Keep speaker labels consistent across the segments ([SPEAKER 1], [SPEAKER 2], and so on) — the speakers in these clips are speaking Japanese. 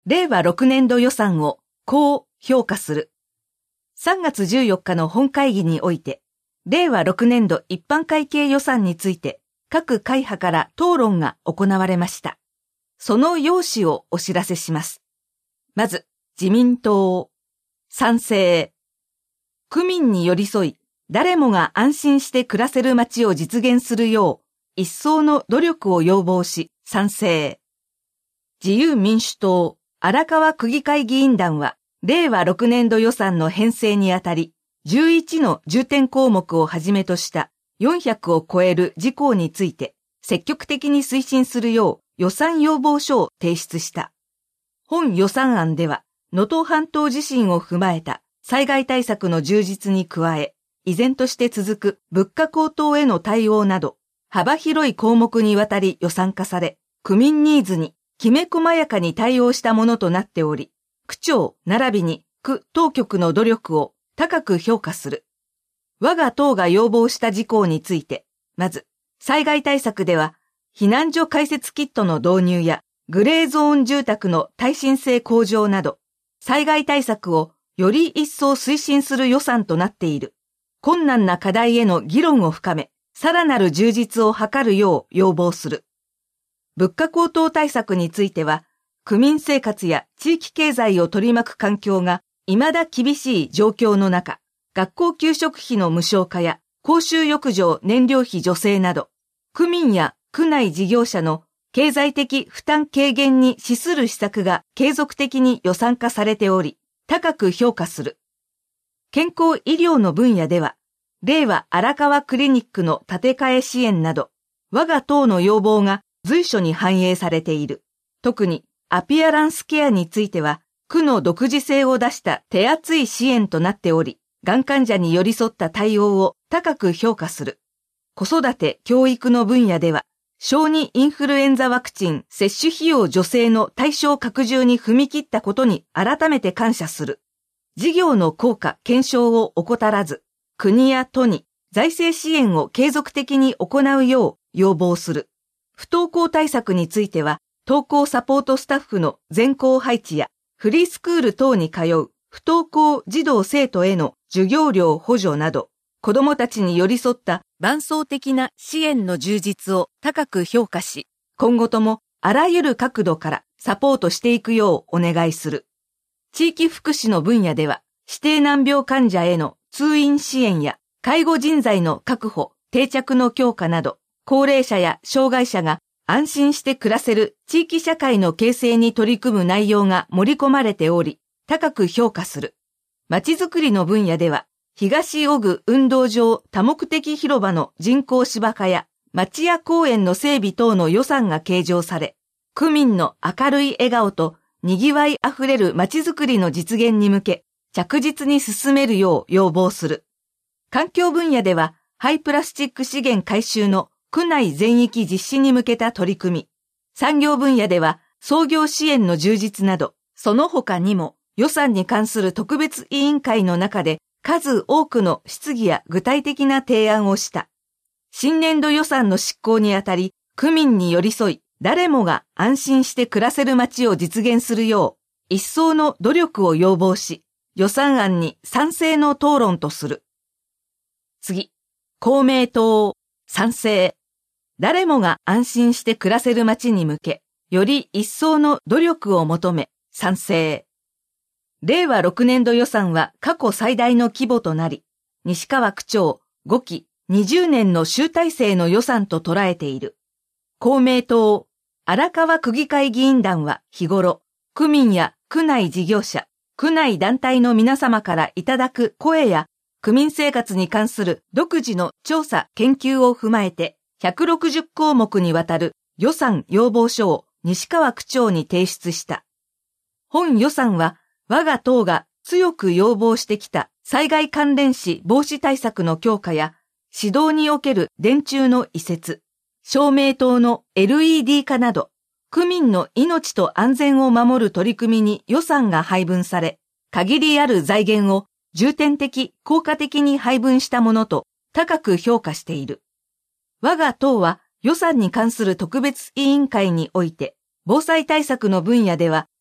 [SPEAKER 1] 令和6年度予算をこう評価する。3月14日の本会議において、令和6年度一般会計予算について各会派から討論が行われました。その要旨をお知らせします。まず、自民党。賛成。区民に寄り添い、誰もが安心して暮らせる街を実現するよう、一層の努力を要望し、賛成。自由民主党。荒川区議会議員団は、令和6年度予算の編成にあたり、11の重点項目をはじめとした400を超える事項について、積極的に推進するよう予算要望書を提出した。本予算案では、能登半島地震を踏まえた災害対策の充実に加え、依然として続く物価高騰への対応など、幅広い項目にわたり予算化され、区民ニーズにきめ細やかに対応したものとなっており、区長並びに区当局の努力を高く評価する。我が党が要望した事項について、まず、災害対策では、避難所開設キットの導入や、グレーゾーン住宅の耐震性向上など、災害対策をより一層推進する予算となっている。困難な課題への議論を深め、さらなる充実を図るよう要望する。物価高騰対策については、区民生活や地域経済を取り巻く環境が未だ厳しい状況の中、学校給食費の無償化や公衆浴場燃料費助成など、区民や区内事業者の経済的負担軽減に資する施策が継続的に予算化されており、高く評価する。健康医療の分野では、令和荒川クリニックの建て替え支援など、我が党の要望が随所に反映されている。特にアピアランスケアについては、区の独自性を出した手厚い支援となっており、がん患者に寄り添った対応を高く評価する。子育て・教育の分野では、小児インフルエンザワクチン接種費用助成の対象拡充に踏み切ったことに改めて感謝する。事業の効果・検証を怠らず、国や都に財政支援を継続的に行うよう要望する。不登校対策については、登校サポートスタッフの全校配置やフリースクール等に通う不登校児童生徒への授業料補助など、子どもたちに寄り添った伴走的な支援の充実を高く評価し、今後ともあらゆる角度からサポートしていくようお願いする。地域福祉の分野では、指定難病患者への通院支援や介護人材の確保、定着の強化など、高齢者や障害者が安心して暮らせる地域社会の形成に取り組む内容が盛り込まれており、高く評価する。まちづくりの分野では、東尾久運動場多目的広場の人工芝化や町屋公園の整備等の予算が計上され、区民の明るい笑顔と賑わいあふれるまちづくりの実現に向け、着実に進めるよう要望する。環境分野では、廃プラスチック資源回収の区内全域実施に向けた取り組み。産業分野では、創業支援の充実など、その他にも予算に関する特別委員会の中で数多くの質疑や具体的な提案をした。新年度予算の執行にあたり、区民に寄り添い、誰もが安心して暮らせる街を実現するよう、一層の努力を要望し、予算案に賛成の討論とする。次、公明党、賛成。誰もが安心して暮らせる街に向け、より一層の努力を求め、賛成。令和6年度予算は過去最大の規模となり、西川区長5期20年の集大成の予算と捉えている。公明党、荒川区議会議員団は日頃、区民や区内事業者、区内団体の皆様からいただく声や、区民生活に関する独自の調査・研究を踏まえて、160項目にわたる予算要望書を西川区長に提出した。本予算は我が党が強く要望してきた災害関連死防止対策の強化や指導における電柱の移設、照明灯の LED 化など、区民の命と安全を守る取り組みに予算が配分され、限りある財源を重点的、効果的に配分したものと高く評価している。我が党は予算に関する特別委員会において、防災対策の分野では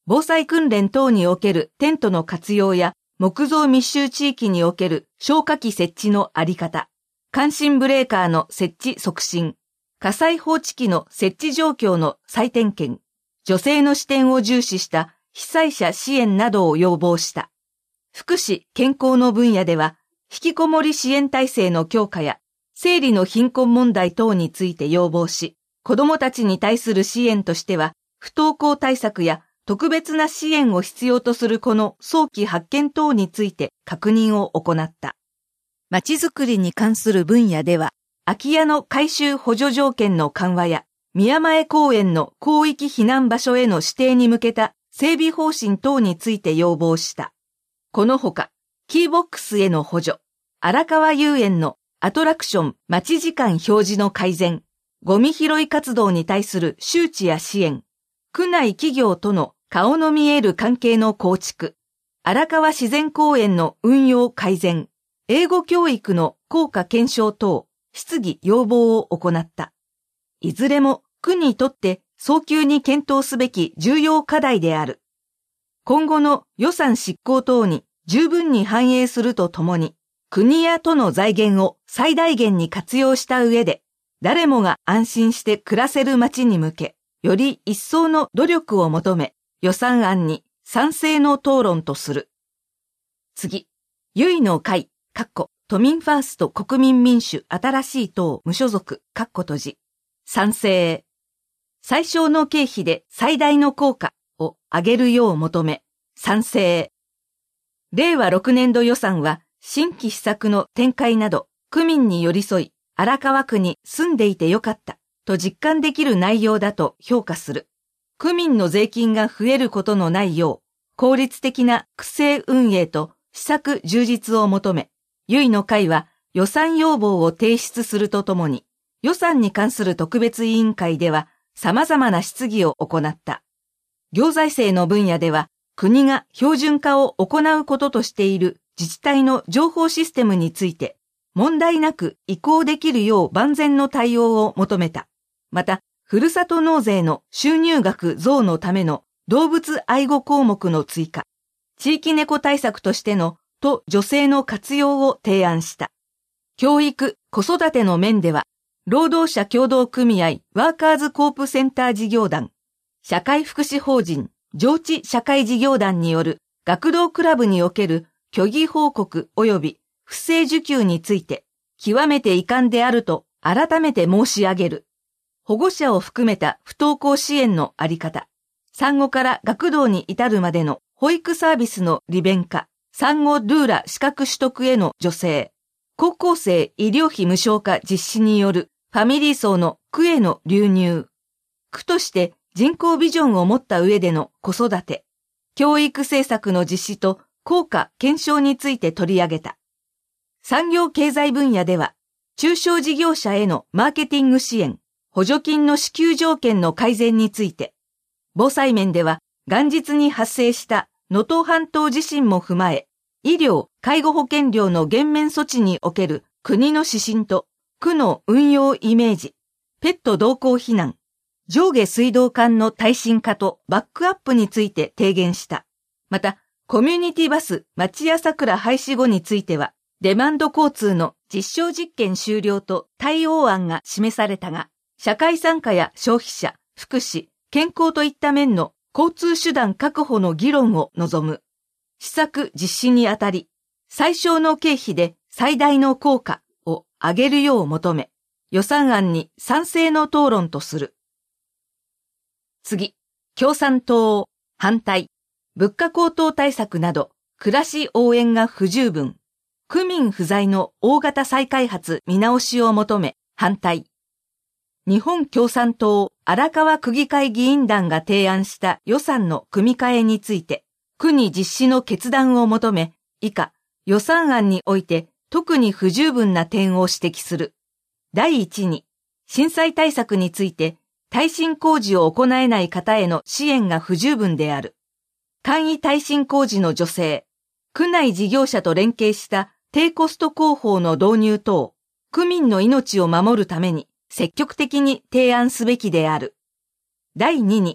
[SPEAKER 1] 防災訓練等におけるテントの活用や木造密集地域における消火器設置のあり方、感震ブレーカーの設置促進、火災報知器の設置状況の再点検、女性の視点を重視した被災者支援などを要望した。福祉・健康の分野では、引きこもり支援体制の強化や、生理の貧困問題等について要望し、子どもたちに対する支援としては、不登校対策や特別な支援を必要とする子の早期発見等について確認を行った。まちづくりに関する分野では、空き家の改修補助条件の緩和や、宮前公園の広域避難場所への指定に向けた整備方針等について要望した。このほか、キーボックスへの補助、荒川遊園のアトラクション待ち時間表示の改善、ゴミ拾い活動に対する周知や支援、区内企業との顔の見える関係の構築、荒川自然公園の運用改善、英語教育の効果検証等、質疑要望を行った。いずれも区にとって早急に検討すべき重要課題である。今後の予算執行等に十分に反映するとともに、国や都の財源を最大限に活用した上で、誰もが安心して暮らせる街に向け、より一層の努力を求め、予算案に賛成の討論とする。次、ゆいの会、都民ファースト国民民主新しい党無所属、閉じ。賛成。最小の経費で最大の効果を上げるよう求め、賛成。令和6年度予算は新規施策の展開など、区民に寄り添い、荒川区に住んでいてよかったと実感できる内容だと評価する。区民の税金が増えることのないよう、効率的な区政運営と施策充実を求め、ゆいの会は予算要望を提出するとともに、予算に関する特別委員会では様々な質疑を行った。行財政の分野では、国が標準化を行うこととしている自治体の情報システムについて、問題なく移行できるよう万全の対応を求めた。また、ふるさと納税の収入額増のための動物愛護項目の追加、地域猫対策としての都女性の活用を提案した。教育、子育ての面では、労働者協同組合ワーカーズコープセンター事業団、社会福祉法人上智社会事業団による学童クラブにおける虚偽報告及び不正受給について、極めて遺憾であると改めて申し上げる。保護者を含めた不登校支援のあり方、産後から学童に至るまでの保育サービスの利便化、産後ドゥーラ資格取得への助成、高校生医療費無償化実施によるファミリー層の区への流入、区として人口ビジョンを持った上での子育て、教育政策の実施と効果検証について取り上げた。産業経済分野では、中小事業者へのマーケティング支援、補助金の支給条件の改善について、防災面では元日に発生した能登半島地震も踏まえ、医療・介護保険料の減免措置における国の指針と区の運用イメージ、ペット同行避難、上下水道管の耐震化とバックアップについて提言した。また、コミュニティバス町屋桜廃止後については、デマンド交通の実証実験終了と対応案が示されたが、社会参加や消費者、福祉、健康といった面の交通手段確保の議論を望む。施策実施にあたり、最小の経費で最大の効果を上げるよう求め、予算案に賛成の討論とする。次、共産党、反対、物価高騰対策など、暮らし応援が不十分、区民不在の大型再開発見直しを求め、反対。日本共産党荒川区議会議員団が提案した予算の組み替えについて、区に実施の決断を求め、以下、予算案において特に不十分な点を指摘する。第一に、震災対策について、耐震工事を行えない方への支援が不十分である。簡易耐震工事の助成、区内事業者と連携した低コスト工法の導入等、区民の命を守るために積極的に提案すべきである。第2に、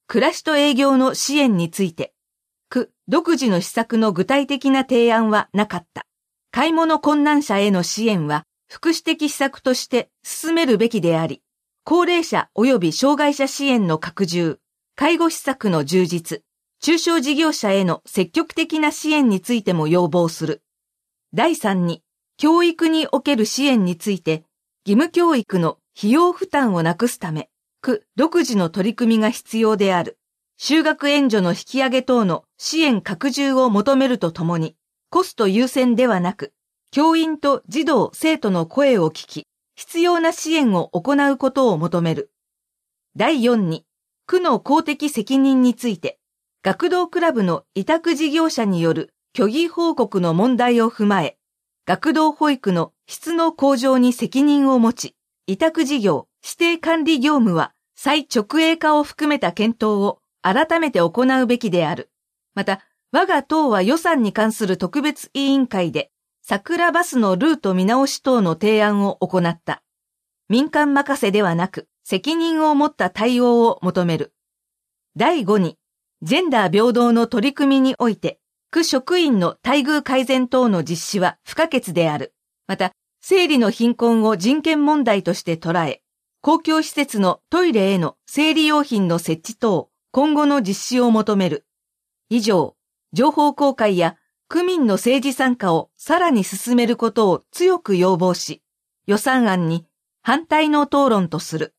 [SPEAKER 1] 暮らしと営業の支援について、区独自の施策の具体的な提案はなかった。買い物困難者への支援は福祉的施策として進めるべきであり、高齢者及び障害者支援の拡充、介護施策の充実、中小事業者への積極的な支援についても要望する。第3に、教育における支援について、義務教育の費用負担をなくすため、区独自の取り組みが必要である。就学援助の引き上げ等の支援拡充を求めるとともに、コスト優先ではなく、教員と児童・生徒の声を聞き、必要な支援を行うことを求める。第4に、区の公的責任について、学童クラブの委託事業者による虚偽報告の問題を踏まえ、学童保育の質の向上に責任を持ち、委託事業、指定管理業務は再直営化を含めた検討を改めて行うべきである。また、我が党は予算に関する特別委員会で、桜バスのルート見直し等の提案を行った。民間任せではなく、責任を持った対応を求める。第5に、ジェンダー平等の取り組みにおいて、区職員の待遇改善等の実施は不可欠である。また、生理の貧困を人権問題として捉え、公共施設のトイレへの生理用品の設置等、今後の実施を求める。以上、情報公開や区民の政治参加をさらに進めることを強く要望し、予算案に反対の討論とする。